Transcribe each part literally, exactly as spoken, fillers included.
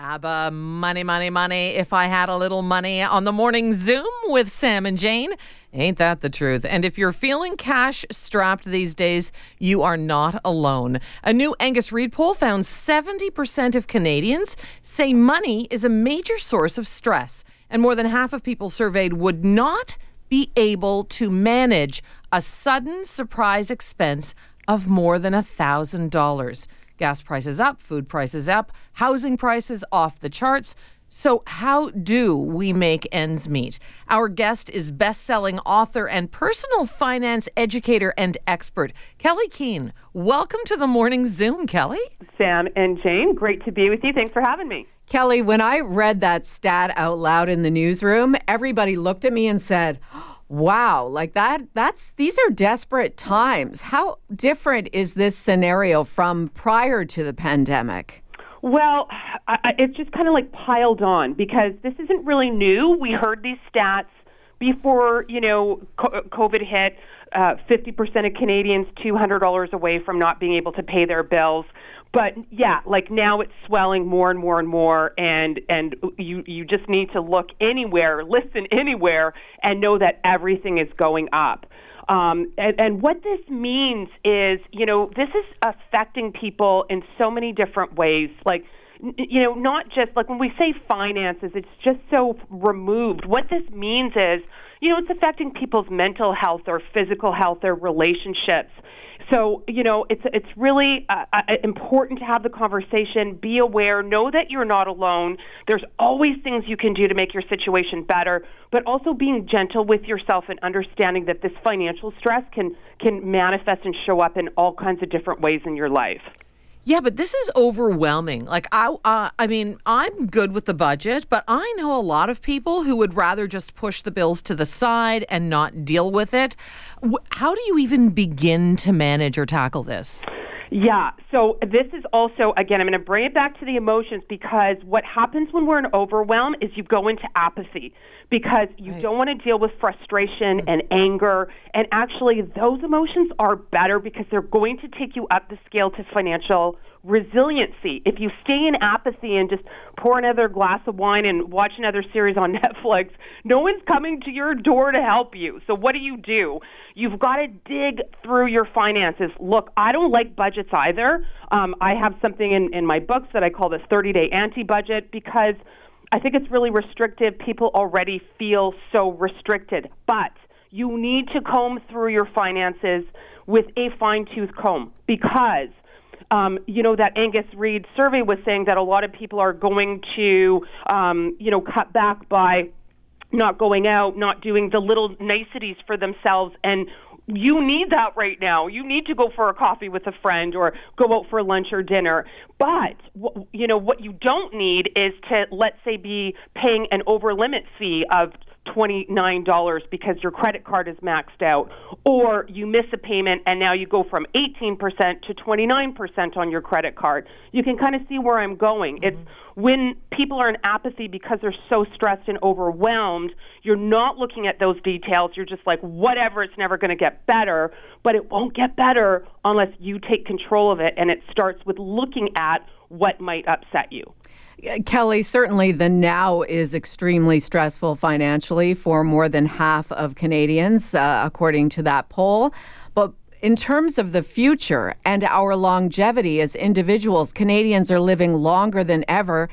ABBA, money, money, money. If I had a little money on the morning Zoom with Sam and Jane. Ain't that the truth? And if you're feeling cash strapped these days, you are not alone. A new Angus Reid poll found seventy percent of Canadians say money is a major source of stress. And more than half of people surveyed would not be able to manage a sudden surprise expense of more than one thousand dollars. Gas prices up, food prices up, housing prices off the charts. So how do we make ends meet? Our guest is best-selling author and personal finance educator and expert, Kelly Keane. Welcome to the Morning Zoom, Kelly. Sam and Jane, great to be with you. Thanks for having me. Kelly, when I read that stat out loud in the newsroom, everybody looked at me and said, wow, like that, that's, these are desperate times. How different is this scenario from prior to the pandemic? Well, I, it's just kind of like piled on because this isn't really new. We heard these stats before, you know, COVID hit. Uh, fifty percent of Canadians two hundred dollars away from not being able to pay their bills. But yeah, like now it's swelling more and more and more, and and you you just need to look anywhere, listen anywhere, and know that everything is going up. Um, and, and what this means is, you know, this is affecting people in so many different ways. Like, you know, not just like when we say finances, it's just so removed. What this means is, you know, it's affecting people's mental health or physical health or relationships. So, you know, it's it's really uh, uh, important to have the conversation, be aware, know that you're not alone. There's always things you can do to make your situation better, but also being gentle with yourself and understanding that this financial stress can can manifest and show up in all kinds of different ways in your life. Yeah, but this is overwhelming. Like, I uh, I mean, I'm good with the budget, but I know a lot of people who would rather just push the bills to the side and not deal with it. How do you even begin to manage or tackle this? Yeah, so this is also, again, I'm going to bring it back to the emotions because what happens when we're in overwhelm is you go into apathy because you right. don't want to deal with frustration and anger. And actually, those emotions are better because they're going to take you up the scale to financial resiliency. If you stay in apathy and just pour another glass of wine and watch another series on Netflix, no one's coming to your door to help you. So what do you do? You've got to dig through your finances. Look, I don't like budgets either. Um, I have something in, in my books that I call the thirty-day anti-budget because I think it's really restrictive. People already feel so restricted. But you need to comb through your finances with a fine-tooth comb because Um, you know, that Angus Reid survey was saying that a lot of people are going to, um, you know, cut back by not going out, not doing the little niceties for themselves. And you need that right now. You need to go for a coffee with a friend or go out for lunch or dinner. But, you know, what you don't need is to, let's say, be paying an over-limit fee of twenty-nine dollars because your credit card is maxed out, or you miss a payment and now you go from eighteen percent to twenty-nine percent on your credit card. You can kind of see where I'm going. Mm-hmm. It's when people are in apathy because they're so stressed and overwhelmed, you're not looking at those details. You're just like, whatever, it's never going to get better, but it won't get better unless you take control of it, and it starts with looking at what might upset you. Kelly, certainly the now is extremely stressful financially for more than half of Canadians, uh, according to that poll. But in terms of the future and our longevity as individuals, Canadians are living longer than ever.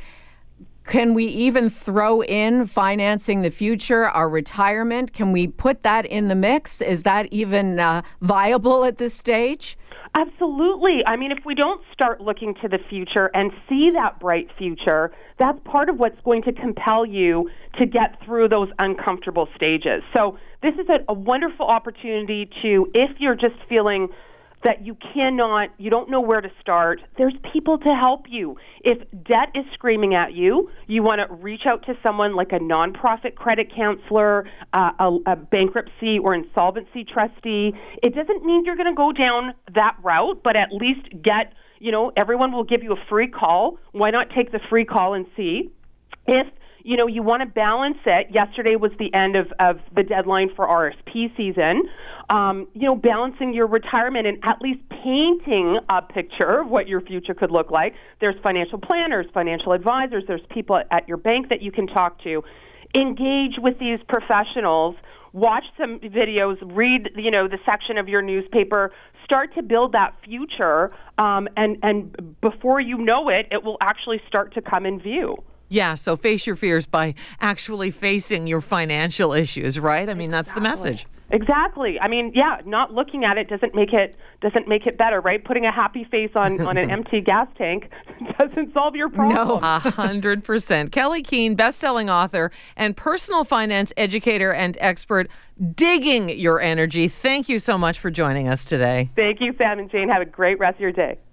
Can we even throw in financing the future, our retirement? Can we put that in the mix? Is that even uh, viable at this stage? Absolutely. I mean, if we don't start looking to the future and see that bright future, that's part of what's going to compel you to get through those uncomfortable stages. So this is a, a wonderful opportunity to, if you're just feeling that you cannot, you don't know where to start, there's people to help you. If debt is screaming at you, you want to reach out to someone like a nonprofit credit counselor, uh, a, a bankruptcy or insolvency trustee. It doesn't mean you're going to go down that route, but at least get, you know, everyone will give you a free call. Why not take the free call and see if you know, you want to balance it. Yesterday was the end of, of the deadline for R S P season. Um, you know, balancing your retirement and at least painting a picture of what your future could look like. There's financial planners, financial advisors, there's people at your bank that you can talk to. Engage with these professionals, watch some videos, read, you know, the section of your newspaper, start to build that future, um, and, and before you know it, it will actually start to come in view. Yeah, so face your fears by actually facing your financial issues, right? I mean, that's the message. Exactly. I mean, yeah, not looking at it doesn't make it doesn't make it better, right? Putting a happy face on, on an empty gas tank doesn't solve your problem. No, a hundred percent. Kelly Keane, best-selling author and personal finance educator and expert, digging your energy. Thank you so much for joining us today. Thank you, Sam and Jane. Have a great rest of your day.